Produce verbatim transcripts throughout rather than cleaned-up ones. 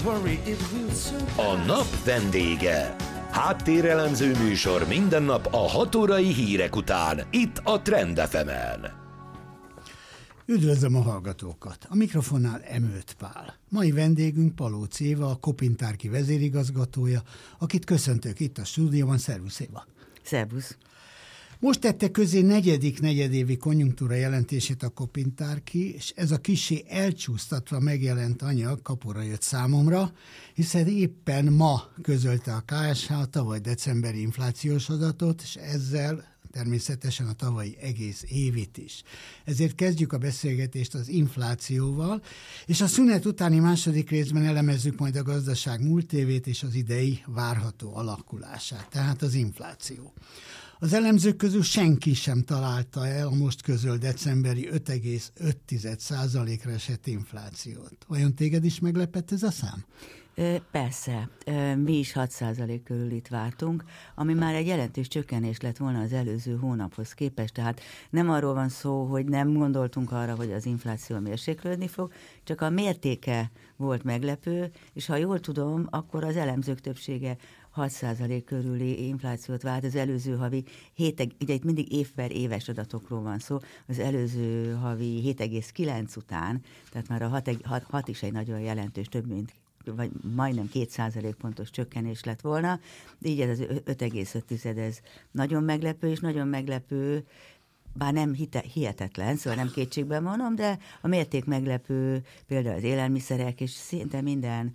A nap vendége. Háttérelemző műsor minden nap a hat órai hírek után, itt a Trend ef emen. Üdvözlöm a hallgatókat! A mikrofonnál Emőt Pál. Mai vendégünk Palóc Éva, a Kopintárki vezérigazgatója, akit köszöntök itt a stúdióban. Szervusz, Éva! Szervusz! Most tette közé negyedik negyedévi konjunktúra jelentését a Kopintárki, és ez a kissé elcsúsztatva megjelent anyag kapura jött számomra, hiszen éppen ma közölte a ká es há a tavaly decemberi inflációs adatot, és ezzel természetesen a tavalyi egész évit is. Ezért kezdjük a beszélgetést az inflációval, és a szünet utáni második részben elemezzük majd a gazdaság múlt évét és az idei várható alakulását, tehát az infláció. Az elemzők közül senki sem találta el a most közölt decemberi öt egész öt százalékra esett inflációt. Vajon téged is meglepett ez a szám? Persze, mi is hat százalék körül itt vártunk, ami már egy jelentős csökkenés lett volna az előző hónaphoz képest, tehát nem arról van szó, hogy nem gondoltunk arra, hogy az infláció mérséklődni fog, csak a mértéke volt meglepő, és ha jól tudom, akkor az elemzők többsége hat százalék körüli inflációt vált az előző havi, hét, ugye itt mindig év per éves adatokról van szó, az előző havi hét egész kilenc után, tehát már a hat is egy nagyon jelentős, több mint vagy majdnem két százalékpontos csökkenés lett volna, de így ez az öt egész öt ez nagyon meglepő, és nagyon meglepő, bár nem hite, hihetetlen, szóval nem kétségben vonom, de a mérték meglepő például az élelmiszerek, és szinte minden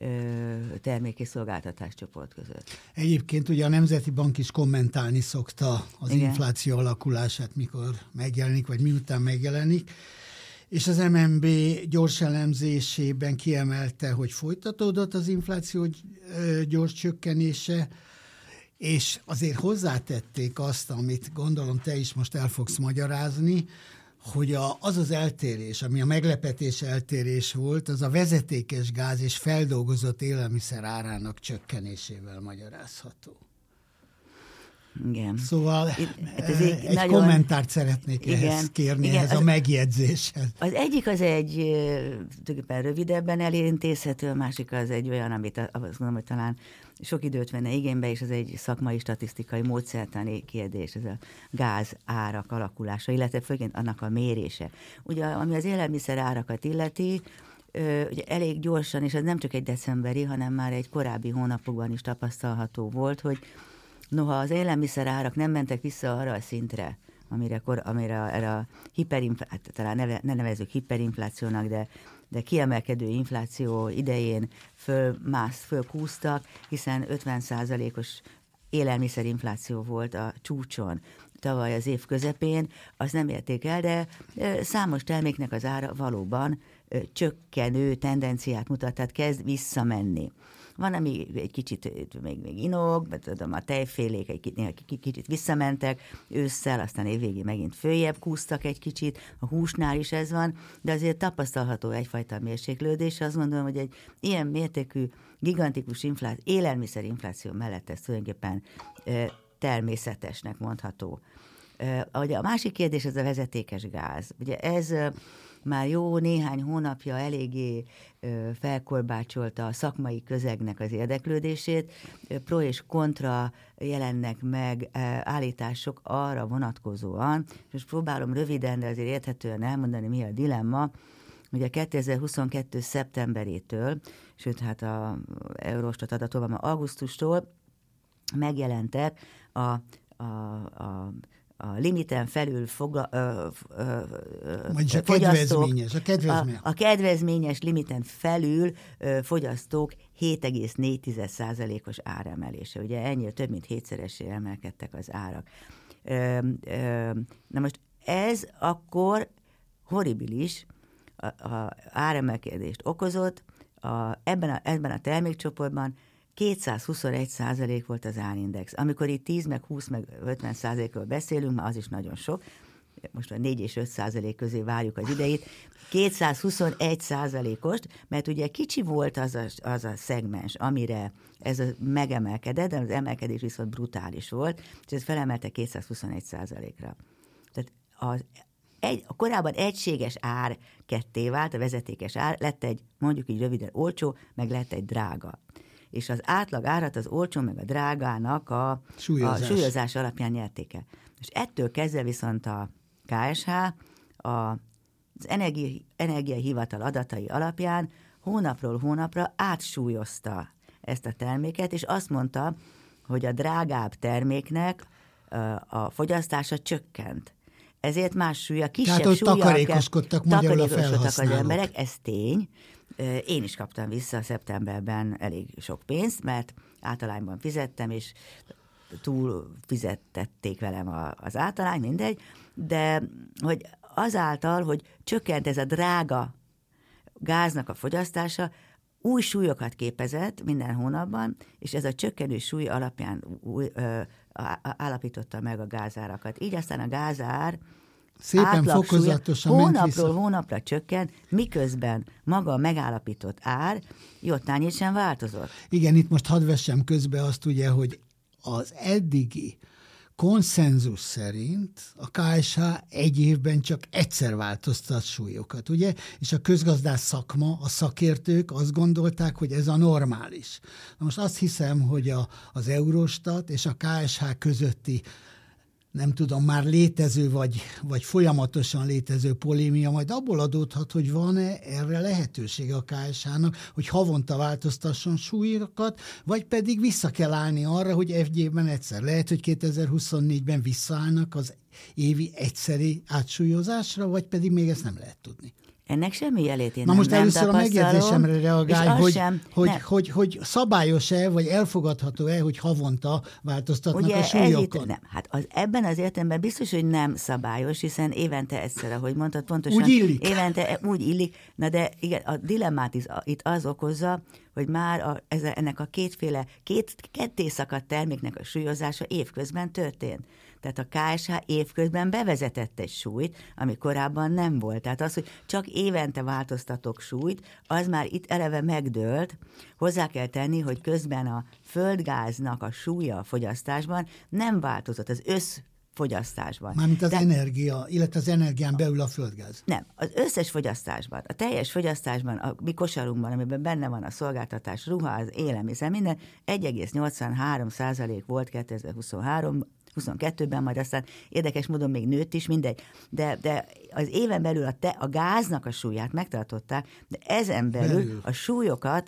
termék- és szolgáltatáscsoport között. Egyébként ugye a Nemzeti Bank is kommentálni szokta az Igen. infláció alakulását, mikor megjelenik, vagy miután megjelenik, és az em en bé gyors elemzésében kiemelte, hogy folytatódott az infláció gyors csökkenése, és azért hozzátették azt, amit gondolom te is most el fogsz magyarázni, hogy a, az az eltérés, ami a meglepetés eltérés volt, az a vezetékes gáz és feldolgozott élelmiszer árának csökkenésével magyarázható. Igen. Szóval Itt, ez egy, egy nagyon, kommentárt szeretnék igen, ehhez kérni, igen, ehhez az, a megjegyzéshez. Az egyik az egy tulajdonképpen rövidebben elintézhető, a másik az egy olyan, amit azt gondolom, hogy talán sok időt venne igénybe, és ez egy szakmai statisztikai módszertani kérdés, ez a gáz árak alakulása, illetve főként annak a mérése. Ugye, ami az élelmiszer árakat illeti, ugye elég gyorsan, és ez nem csak egy decemberi, hanem már egy korábbi hónapokban is tapasztalható volt, hogy noha az élelmiszer árak nem mentek vissza arra a szintre, amire, kor, amire erre a hiperinfláció, talán neve, ne nevezzük hiperinflációnak, de, de kiemelkedő infláció idején fölmász, fölkúztak, hiszen ötven százalékos élelmiszerinfláció volt a csúcson tavaly az év közepén, azt nem érték el, de számos terméknek az ára valóban csökkenő tendenciát mutat, tehát kezd visszamenni. Van, ami egy kicsit még, még inog, mert tudom, a tejfélék egy kicsit visszamentek, ősszel, aztán évvégén megint följebb kúztak egy kicsit, a húsnál is ez van, de azért tapasztalható egyfajta mérséklődés. Azt gondolom, hogy egy ilyen mértékű, gigantikus infláció, élelmiszerinfláció mellett ez tulajdonképpen természetesnek mondható. Ugye a másik kérdés az a vezetékes gáz. Ugye ez már jó néhány hónapja eléggé felkorbácsolta a szakmai közegnek az érdeklődését. Pro és kontra jelennek meg állítások arra vonatkozóan, és most próbálom röviden, de azért érthetően elmondani, mi a dilemma. Ugye kétezer-huszonkettő szeptemberétől, sőt hát a Eurostat adatól van, augusztustól megjelentek a, a, a a limiten felül foga, ö, ö, ö, a kedvezményes, a, kedvezményes. A, a kedvezményes limiten felül ö, fogyasztók hét egész négy százalékos áremelése. Ugye ennyire több mint hétszeresé emelkedtek az árak. Ö, ö, na most ez akkor horribilis a, a áremelkedést okozott, a, ebben, a, ebben a termékcsoportban kétszázhuszonegy százalék volt az árindex. Amikor itt tíz, meg húsz, meg ötven százalékról beszélünk, már az is nagyon sok, most a négy és öt százalék közé várjuk az idejét, kétszázhuszonegy százalékost, mert ugye kicsi volt az a, az a szegmens, amire ez a megemelkedett, de az emelkedés viszont brutális volt, és ez felemelte kétszázhuszonegy százalékra. Tehát az egy, a korábban egységes ár ketté vált, a vezetékes ár, lett egy, mondjuk így röviden olcsó, meg lett egy drága. És az átlag árat az olcsó meg a drágának a súlyozás, a súlyozás alapján nyerték el. És ettől kezdve viszont a ká es há a, az energia, energiahivatal adatai alapján hónapról hónapra átsúlyozta ezt a terméket, és azt mondta, hogy a drágább terméknek a fogyasztása csökkent. Ezért más súlya, kisebb súlya. Tehát, hogy takarékoskodtak magyarul a felhasználók. az emberek, ez tény. Én is kaptam vissza szeptemberben elég sok pénzt, mert általányban fizettem, és túl fizettették velem a, az általány, mindegy, de hogy azáltal, hogy csökkent ez a drága gáznak a fogyasztása, új súlyokat képezett minden hónapban, és ez a csökkenő súly alapján új, ö, állapította meg a gázárakat. Így aztán a gázár szépen fokozatosan ment hónapról vissza. hónapra csökkent, miközben maga a megállapított ár jottányit sem változott. Igen, itt most hadd vessem közbe azt ugye, hogy az eddigi konszenzus szerint a ká es há egy évben csak egyszer változtat súlyokat, ugye? És a közgazdász szakma, a szakértők azt gondolták, hogy ez a normális. Na most azt hiszem, hogy a, az Eurostat és a ká es há közötti nem tudom, már létező vagy, vagy folyamatosan létező polémia majd abból adódhat, hogy van-e erre lehetősége a ká es hának, hogy havonta változtasson súlyokat, vagy pedig vissza kell állni arra, hogy egy évben egyszer. Lehet, hogy kétezer-huszonnégyben visszaállnak az évi egyszeri átsúlyozásra, vagy pedig még ezt nem lehet tudni. Ennek semmi jelét én Na nem, most nem először a megjegyzésemre reagálj, hogy, sem, hogy, hogy, hogy, hogy szabályos-e, vagy elfogadható-e, hogy havonta változtatnak ugye a súlyokon? Itt, nem, hát az, ebben az értelemben biztos, hogy nem szabályos, hiszen évente egyszer, ahogy mondtad, pontosan. Úgy illik. Évente úgy illik, na de igen, a dilemmát is, itt az okozza, hogy már a, ez, ennek a kétféle, két ketté szakadt terméknek a súlyozása évközben történt. Tehát a ká es há évközben bevezetett egy súlyt, ami korábban nem volt. Tehát az, hogy csak évente változtatok súlyt, az már itt eleve megdőlt. Hozzá kell tenni, hogy közben a földgáznak a súlya a fogyasztásban nem változott az össz fogyasztásban. Mármint az De, energia, illetve az energián belül a földgáz. Nem, az összes fogyasztásban, a teljes fogyasztásban, a mi kosarunkban, amiben benne van a szolgáltatás, ruha, élelmiszer, minden egy egész nyolcvanhárom százalék volt kétezer-huszonhárom huszonkettőben, majd aztán érdekes módon még nőtt is, mindegy. De, de az éven belül a, te, a gáznak a súlyát megtartották, de ezen belül, belül a súlyokat,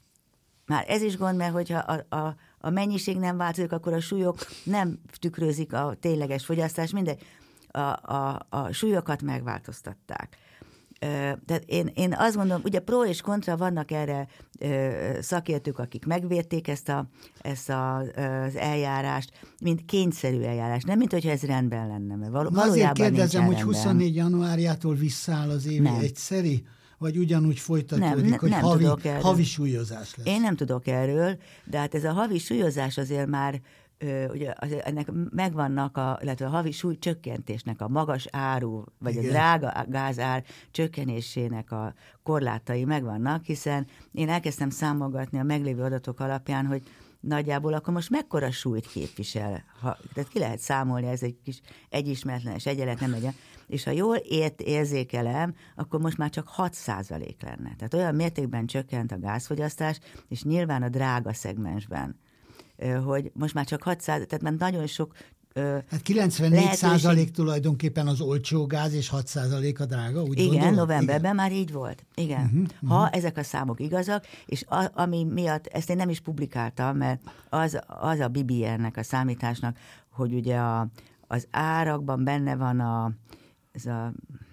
már ez is gond, mert hogyha a, a, a mennyiség nem változik, akkor a súlyok nem tükrözik a tényleges fogyasztás, mindegy. A, a, a súlyokat megváltoztatták. Tehát én, én azt mondom, ugye pro és kontra vannak erre ö, szakértők, akik megvérték ezt, a, ezt a, az eljárást, mint kényszerű eljárás, nem mint hogyha ez rendben lenne. Mert val- valójában azért kérdezem, hogy rendben. huszonnégy januárjától visszaáll az évi nem. egyszeri, vagy ugyanúgy folytatódik, nem, ne, hogy nem havi, havi súlyozás lesz? Én nem tudok erről, de hát ez a havi súlyozás azért már Ö, ugye azért ennek megvannak, a, illetve a havi súlycsökkentésnek a magas áru, vagy Igen. a drága gázár csökkenésének a korlátai megvannak, hiszen én elkezdtem számolgatni a meglévő adatok alapján, hogy nagyjából akkor most mekkora súlyt képvisel. Ha, tehát ki lehet számolni, ez egy kis egyismeretlenes egyenlet, nem legyen. És ha jól ért, érzékelem, akkor most már csak hat százalék lenne. Tehát olyan mértékben csökkent a gázfogyasztás, és nyilván a drága szegmensben, hogy most már csak hatszáz, tehát már nagyon sok Hát kilencvennégy százalék tulajdonképpen az olcsó gáz, és hat százalék a drága, úgy Igen, gondolod? novemberben Igen. már így volt. Igen. Uh-huh, ha uh-huh. ezek a számok igazak, és a, ami miatt, ezt én nem is publikáltam, mert az, az a bé bé er-nek a számításnak, hogy ugye a, az árakban benne van a, ez a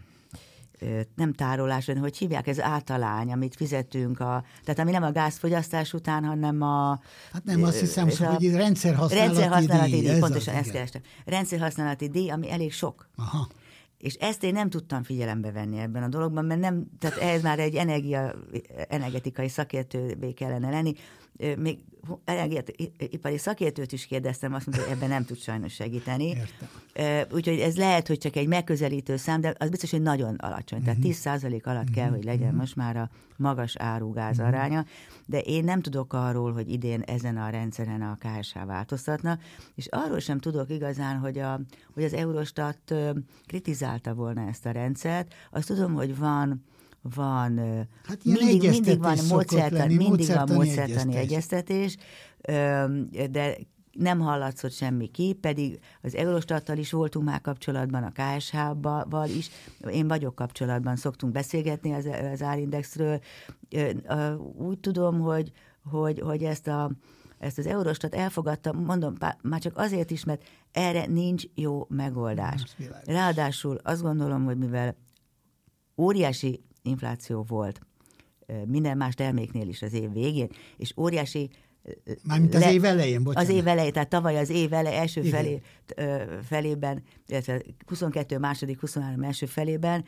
nem tárolás, hanem hogy hívják, ez általány, amit fizetünk, a, tehát ami nem a gázfogyasztás után, hanem a... Hát nem, azt hiszem, a, hogy rendszerhasználati, rendszerhasználati díj. díj pontosan az, ezt kerestem. Rendszerhasználati díj, ami elég sok. Aha. És ezt én nem tudtam figyelembe venni ebben a dologban, mert nem, tehát ehhez már egy energia, energetikai szakértővé kellene lenni. Még energiaipari szakértőt is kérdeztem, azt mondta, hogy ebben nem tud sajnos segíteni. Értem. Úgyhogy ez lehet, hogy csak egy megközelítő szám, de az biztos, hogy nagyon alacsony. Uh-huh. Tehát tíz százalék alatt uh-huh. kell, hogy legyen uh-huh. most már a magas áru-gáz uh-huh. aránya, de én nem tudok arról, hogy idén ezen a rendszeren a ká es há változtatna, és arról sem tudok igazán, hogy, a, hogy az Eurostat kritizál kitalálta volna ezt a rendszert. Azt tudom, hogy van van, hát mindig, mindig van módszertan, mindig módszertani van módszertani egyeztetés, de nem hallatszott semmi ki, pedig az Eurostattal is voltunk már kapcsolatban, a ká es há-val is, én vagyok kapcsolatban, szoktunk beszélgetni az, az árindexről. Úgy tudom, hogy, hogy, hogy ezt, a, ezt az Eurostat elfogadta, mondom, már csak azért is, mert erre nincs jó megoldás. Ráadásul azt gondolom, hogy mivel óriási infláció volt minden más terméknél is az év végén, és óriási Mármint az le, év elején, bocsánat. Az év elején, tehát tavaly az év elején, első felé, felében, illetve huszonkettő második, huszonhárom első felében,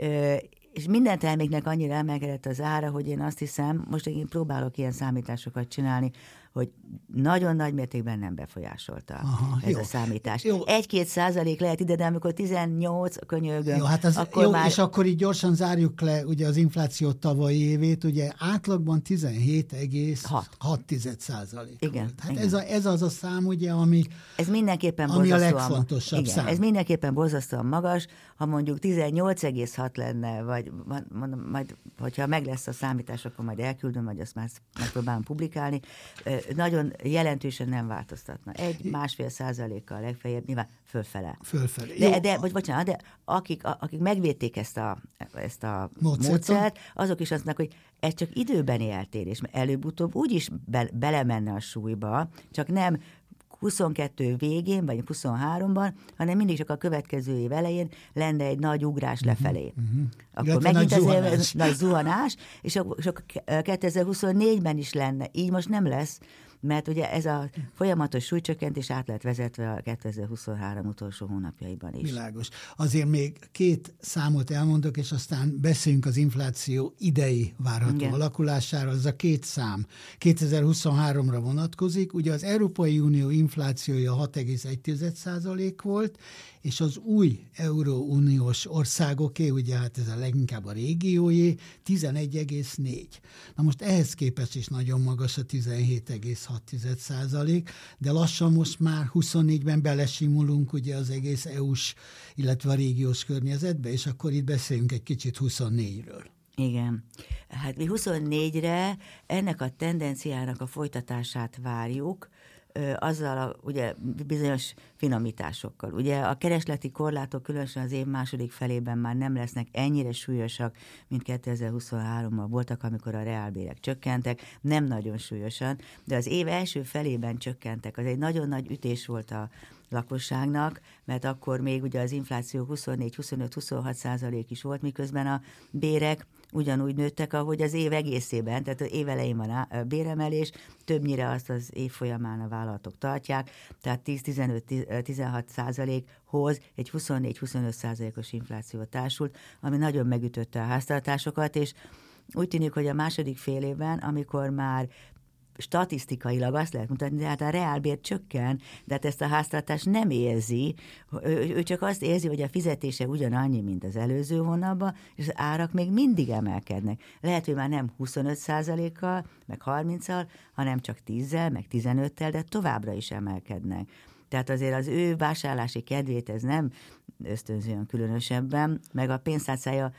és minden terméknek annyira emelkedett az ára, hogy én azt hiszem, most én próbálok ilyen számításokat csinálni, hogy nagyon nagy mértékben nem befolyásolta Aha, ez jó. a számítás. Egy-két százalék lehet ide, de amikor tizennyolc könyörgöm, jó, hát az, akkor jó, már... És akkor így gyorsan zárjuk le ugye az infláció tavalyi évét, ugye átlagban tizenhét egész hat százalék Igen. volt. Hát igen. Ez, a, ez az a szám, ugye, ami, ez mindenképpen ami a legfontosabb igen, szám. Ez mindenképpen borzasztóan magas, ha mondjuk tizennyolc egész hat lenne, vagy mondom, majd, hogyha meg lesz a számítás, akkor majd elküldöm, vagy azt már megpróbálom publikálni, nagyon jelentősen nem változtatna. Egy, másfél százalékkal legfeljebb, nyilván fölfele. Fölfele. De, de, vagy bocsánat, de akik, akik megvédték ezt a, ezt a módszert, azok is azt mondják, hogy ez csak időbeni eltérés, mert előbb-utóbb úgyis be, belemenne a súlyba, csak nem huszonkettő végén, vagy huszonháromban, hanem mindig csak a következő év elején lenne egy nagy ugrás lefelé. Uh-huh. Akkor Illetve megint nagy azért zuhanás. nagy zuhanás, és akkor kétezer-huszonnégyben is lenne. Így most nem lesz, mert ugye ez a folyamatos súlycsökkentés át lett vezetve a kétezer-huszonhárom utolsó hónapjaiban is. Világos. Azért még két számot elmondok, és aztán beszéljünk az infláció idei várható Igen. alakulására. Az a két szám kétezer-huszonháromra vonatkozik. Ugye az Európai Unió inflációja hat egész egy százalék volt, és az új Euróuniós országoké, ugye hát ez a leginkább a régiójé, tizenegy egész négy. Na most ehhez képest is nagyon magas a tizenhét egész hat százalék, de lassan most már huszonnégyben belesimulunk ugye az egész é u-s, illetve a régiós környezetbe, és akkor itt beszéljünk egy kicsit huszonnégyről. Igen. Hát mi huszonnégyre ennek a tendenciának a folytatását várjuk, azzal a, ugye bizonyos finomításokkal. Ugye a keresleti korlátok különösen az év második felében már nem lesznek ennyire súlyosak, mint kétezer-huszonháromban voltak, amikor a reálbérek csökkentek, nem nagyon súlyosan, de az év első felében csökkentek. Az egy nagyon nagy ütés volt a lakosságnak, mert akkor még ugye az infláció huszonnégy, huszonöt, huszonhat százalék is volt, miközben a bérek ugyanúgy nőttek, ahogy az év egészében, tehát az év elején van a béremelés, többnyire azt az év folyamán a vállalatok tartják, tehát tíz-tizenöt-tizenhat százalékhoz egy huszonnégy-huszonöt százalékos infláció társult, ami nagyon megütötte a háztartásokat, és úgy tűnik, hogy a második fél évben, amikor már statisztikailag azt lehet mutatni, de hát a reálbér csökken, de hát ezt a háztartás nem érzi, ő, ő csak azt érzi, hogy a fizetése ugyanannyi, mint az előző hónapban, és az árak még mindig emelkednek. Lehet, hogy már nem huszonöt százalékkal, meg harminccal, hanem csak tízzel, meg tizenöttel, de továbbra is emelkednek. Tehát azért az ő vásárlási kedvét ez nem ösztönzően különösebben, meg a pénztárcája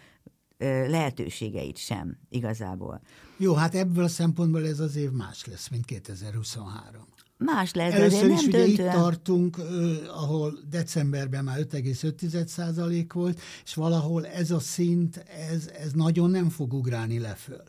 lehetőségeit sem igazából. Jó, hát ebből a szempontból ez az év más lesz, mint kétezer-huszonhárom. Más lesz, Először de is nem ugye döntően... itt tartunk, ahol decemberben már öt egész öt százalék volt, és valahol ez a szint, ez, ez nagyon nem fog ugrálni leföl.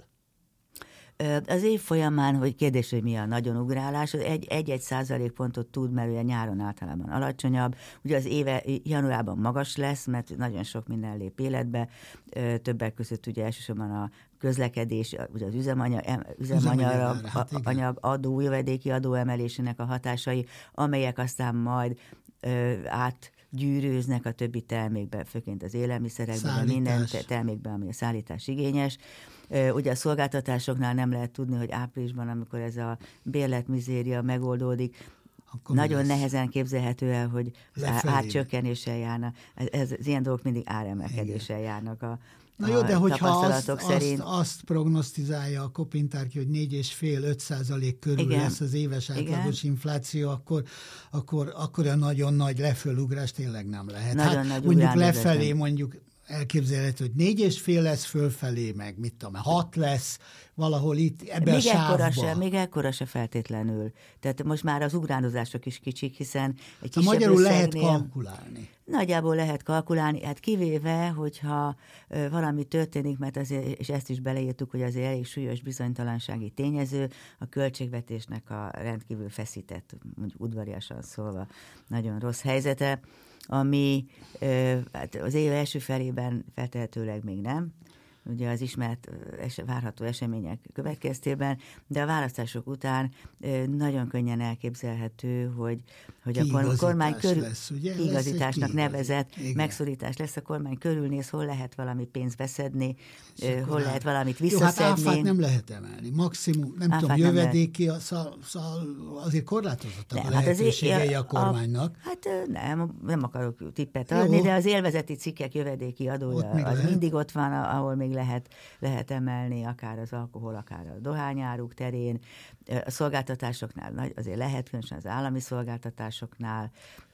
Az év folyamán, hogy kérdés, hogy mi a nagyon ugrálás, egy-egy százalékpontot tud, mert ugye nyáron általában alacsonyabb. Ugye az éve januárban magas lesz, mert nagyon sok minden lép életbe. Többek között ugye elsősorban a közlekedés, ugye az üzemanyag, üzemanyag hát anyag adó, jövedéki adó emelésének a hatásai, amelyek aztán majd át gyűrűznek a többi termékben, főként az élelmiszerekben, minden termékben, ami a szállítás igényes. Ugye a szolgáltatásoknál nem lehet tudni, hogy áprilisban, amikor ez a bérletmizéria megoldódik, akkor nagyon nehezen képzelhető el, hogy átcsökkenéssel járna. Ez, ez, az ilyen dolgok mindig áremelkedéssel járnak a, Na jó, de hogyha azt, szerint... azt, azt prognosztizálja a Kopintárki, hogy négy egész öt százalék körül igen, lesz az éves átlagos igen. infláció, akkor, akkor, akkor a nagyon nagy lefölugrás tényleg nem lehet. Nagyon hát nagy mondjuk lefelé, vezetem. mondjuk elképzelhető, hogy négy és fél lesz fölfelé, meg mit tudom, hat lesz, valahol itt ebben még a sávban. Se, még ekkora se feltétlenül. Tehát most már az ugránozások is kicsik, hiszen egy kisebb magyarul összegnél, lehet kalkulálni. Nagyjából lehet kalkulálni, hát kivéve, hogyha ö, valami történik, mert azért, és ezt is beleírtuk, hogy azért elég súlyos bizonytalansági tényező, a költségvetésnek a rendkívül feszített, mondjuk udvariasan szólva, nagyon rossz helyzete, ami ö, hát az év első felében feltehetőleg még nem, ugye az ismert es, várható események következtében, de a választások után nagyon könnyen elképzelhető, hogy, hogy a kormány körül, lesz, ugye? kiigazításnak nevezett igen. megszorítás lesz, a kormány körülnéz, hol lehet valami pénzt beszedni, szóval hol lehet valamit visszaszedni. Jó, hát áfát nem lehet emelni, maximum, nem áfát tudom, nem jövedéki, szal, szal, azért korlátozottak nem, a lehetőségei hát a, a kormánynak. A, hát nem, nem akarok tippet adni, jó. De az élvezeti cikkek jövedéki adója az lehet. Mindig ott van, ahol még lehet, lehet emelni, akár az alkohol, akár a dohányáruk terén. A szolgáltatásoknál azért lehet, különösen az állami szolgáltatásoknál,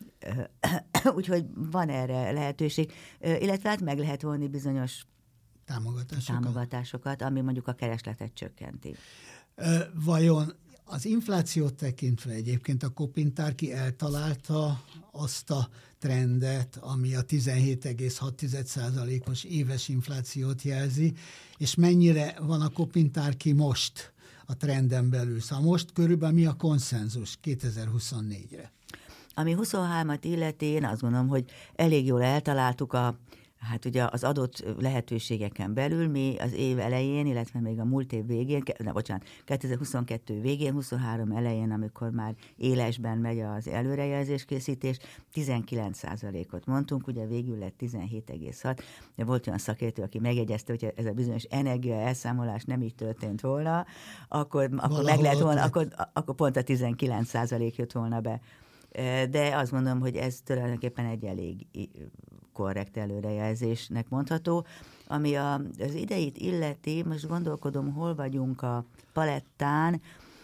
úgyhogy van erre lehetőség, illetve hát meg lehet vonni bizonyos támogatásokat, támogatásokat ami mondjuk a keresletet csökkenti. Vajon az inflációt tekintve egyébként a Kopintárki eltalálta azt a trendet, ami a tizenhét egész hat százalékos éves inflációt jelzi, és mennyire van a Kopintárki most a trenden belül? Szóval most körülbelül mi a konszenzus kétezer-huszonnégyre? Ami huszonhármat illeti, én azt gondolom, hogy elég jól eltaláltuk a Hát ugye az adott lehetőségeken belül mi az év elején, illetve még a múlt év végén, ne, bocsánat, kétezer-huszonkettő végén, huszonhárom elején, amikor már élesben megy az előrejelzéskészítés, tizenkilenc százalékot mondtunk, ugye végül lett tizenhét egész hat, de volt olyan szakértő, aki megjegyezte, hogy ez a bizonyos energia elszámolás nem így történt volna, akkor, akkor meg lehet volna, akkor, akkor pont a tizenkilenc százalék jött volna be. De azt mondom, hogy ez tulajdonképpen egy elég korrekt előrejelzésnek mondható. Ami a, az ideit illeti, most gondolkodom, hol vagyunk a palettán,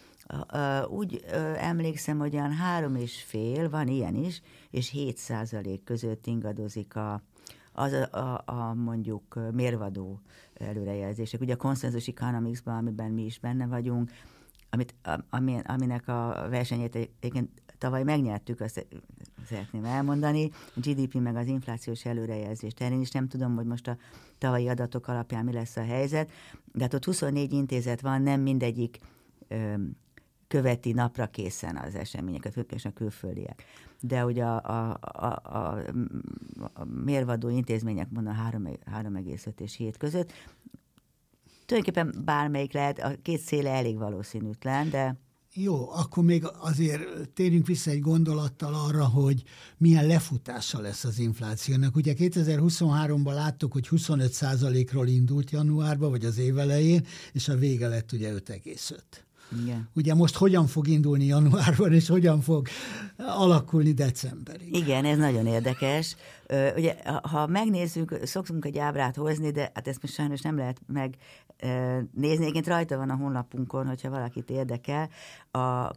úgy emlékszem, hogy olyan három és fél, van ilyen is, és hét százalék között ingadozik a, az a, a, a mondjuk mérvadó előrejelzések. Ugye a Consensus Economics-ban, amiben mi is benne vagyunk, amit, ami, aminek a versenyét egyébként tavaly megnyertük, azt szeretném elmondani, a gé dé pé meg az inflációs előrejelzés terén is, nem tudom, hogy most a tavalyi adatok alapján mi lesz a helyzet, de hát ott huszonnégy intézet van, nem mindegyik ö, követi napra készen az eseményeket, főként a külföldiek. De ugye a, a, a, a, a mérvadó intézmények mondom három egész öt és hét között, tulajdonképpen bármelyik lehet, a két széle elég valószínűtlen, de... Jó, akkor még azért térjünk vissza egy gondolattal arra, hogy milyen lefutása lesz az inflációnak. Ugye kétezer-huszonháromban láttuk, hogy huszonöt százalékról indult januárban, vagy az év elején, és a vége lett ugye öt egész öt. Igen. Ugye most hogyan fog indulni januárban, és hogyan fog alakulni decemberig? Igen, ez nagyon érdekes. Ugye, ha megnézzük, szoktunk egy ábrát hozni, de hát ezt most sajnos nem lehet megnézni. Egyébként rajta van a honlapunkon, hogyha valakit érdekel. A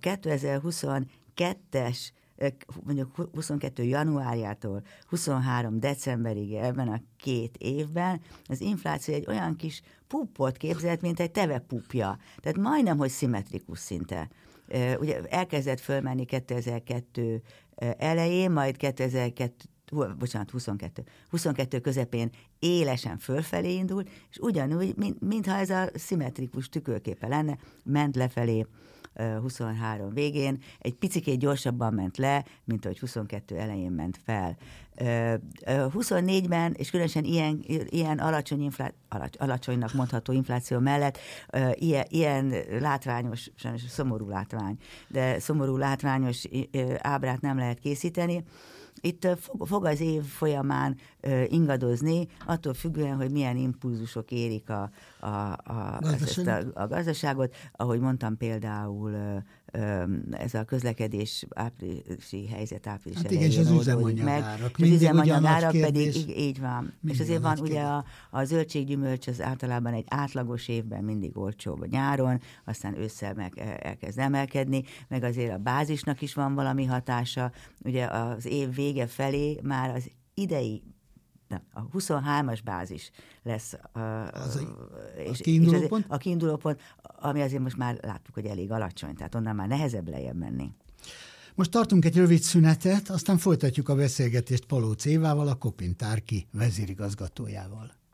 kétezer-huszonkettes mondjuk huszonkettő januárjától huszonhárom decemberig ebben a két évben az infláció egy olyan kis puppot képzelt, mint egy tevepupja. Tehát majdnem, hogy szimmetrikus szinte. Ugye elkezdett fölmenni kétezer-kettő elején, majd kétezer-kettő bocsánat, huszonkettő. huszonkettő közepén élesen fölfelé indult, és ugyanúgy, mint, mintha ez a szimmetrikus tükörképe lenne, ment lefelé huszonhárom végén, egy picikét gyorsabban ment le, mint ahogy huszonkettő elején ment fel. huszonnégyben, és különösen ilyen, ilyen alacsony inflá... alacs, alacsonynak mondható infláció mellett ilyen, ilyen látványos, sajnos szomorú látvány, de szomorú látványos ábrát nem lehet készíteni. Itt fog, fog az év folyamán uh, ingadozni, attól függően, hogy milyen impulzusok érik a, a, a, ezt a, a gazdaságot. Ahogy mondtam, például uh, ez a közlekedés áprilisi helyzet április hát igen, és az üzemanyagárak. Az üzemanyagárak pedig így, így van. És azért van ugye a, a zöldséggyümölcs az általában egy átlagos évben mindig olcsóbb nyáron, aztán ősszel meg elkezd emelkedni, meg azért a bázisnak is van valami hatása. Ugye az év vége felé már az idei nem, a huszonhármas bázis lesz a, az a, és, a kiinduló és pont? A kiinduló pont, ami azért most már láttuk, hogy elég alacsony, tehát onnan már nehezebb lejjebb menni. Most tartunk egy rövid szünetet, aztán folytatjuk a beszélgetést Palóc Évával, a Kopintárki vezérigazgatójával.